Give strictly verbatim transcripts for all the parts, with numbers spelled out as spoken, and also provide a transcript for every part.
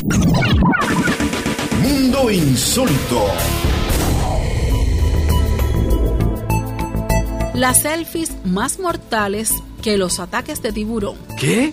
Mundo Insólito. Las selfies más mortales que los ataques de tiburón. ¿Qué?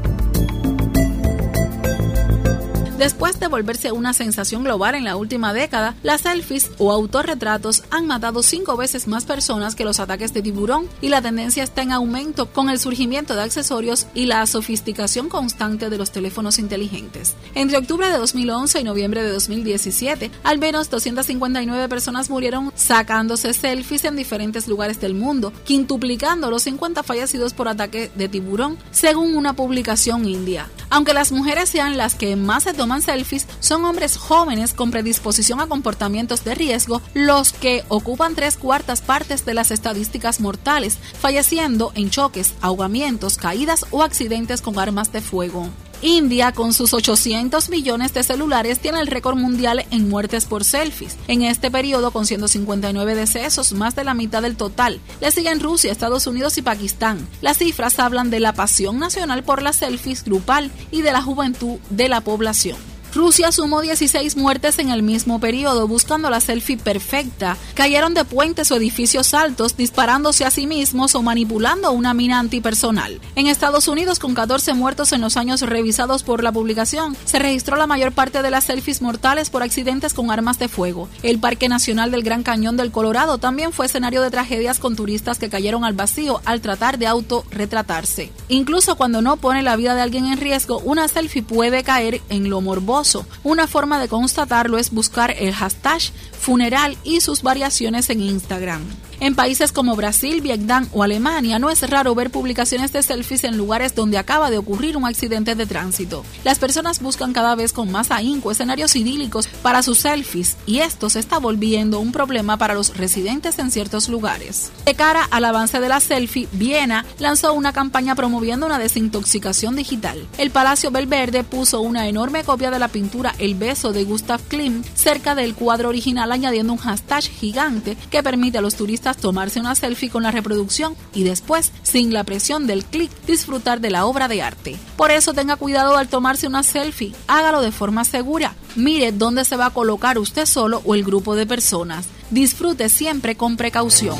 Después de volverse una sensación global en la última década, las selfies o autorretratos han matado cinco veces más personas que los ataques de tiburón, y la tendencia está en aumento con el surgimiento de accesorios y la sofisticación constante de los teléfonos inteligentes. Entre octubre de dos mil once y noviembre de dos mil diecisiete, al menos doscientas cincuenta y nueve personas murieron sacándose selfies en diferentes lugares del mundo, quintuplicando los cincuenta fallecidos por ataque de tiburón, según una publicación india. Aunque las mujeres sean las que más se toman selfies, son hombres jóvenes con predisposición a comportamientos de riesgo los que ocupan tres cuartas partes de las estadísticas mortales, falleciendo en choques, ahogamientos, caídas o accidentes con armas de fuego. India, con sus ochocientos millones de celulares, tiene el récord mundial en muertes por selfies. En este periodo, con ciento cincuenta y nueve decesos, más de la mitad del total. Le siguen Rusia, Estados Unidos y Pakistán. Las cifras hablan de la pasión nacional por las selfies grupal y de la juventud de la población. Rusia sumó dieciséis muertes en el mismo periodo buscando la selfie perfecta. Cayeron de puentes o edificios altos, disparándose a sí mismos o manipulando una mina antipersonal. En Estados Unidos, con catorce muertos en los años revisados por la publicación, se registró la mayor parte de las selfies mortales por accidentes con armas de fuego. El Parque Nacional del Gran Cañón del Colorado también fue escenario de tragedias con turistas que cayeron al vacío al tratar de autorretratarse. Incluso cuando no pone la vida de alguien en riesgo, una selfie puede caer en lo morboso. Una forma de constatarlo es buscar el hashtag funeral y sus variaciones en Instagram. En países como Brasil, Vietnam o Alemania, no es raro ver publicaciones de selfies en lugares donde acaba de ocurrir un accidente de tránsito. Las personas buscan cada vez con más ahínco escenarios idílicos para sus selfies, y esto se está volviendo un problema para los residentes en ciertos lugares. De cara al avance de la selfie, Viena lanzó una campaña promoviendo una desintoxicación digital. El Palacio Belvedere puso una enorme copia de la pintura El beso de Gustav Klimt cerca del cuadro original, añadiendo un hashtag gigante que permite a los turistas tomarse una selfie con la reproducción y después, sin la presión del clic, disfrutar de la obra de arte. Por eso tenga cuidado al tomarse una selfie, hágalo de forma segura. Mire dónde se va a colocar usted solo o el grupo de personas. Disfrute siempre con precaución.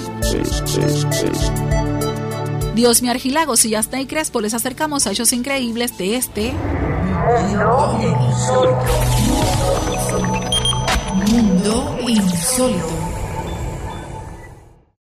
Dios mío, Argilagos y Yasney Crespo, les acercamos a hechos increíbles de este Mundo Insólito. Mundo Insólito.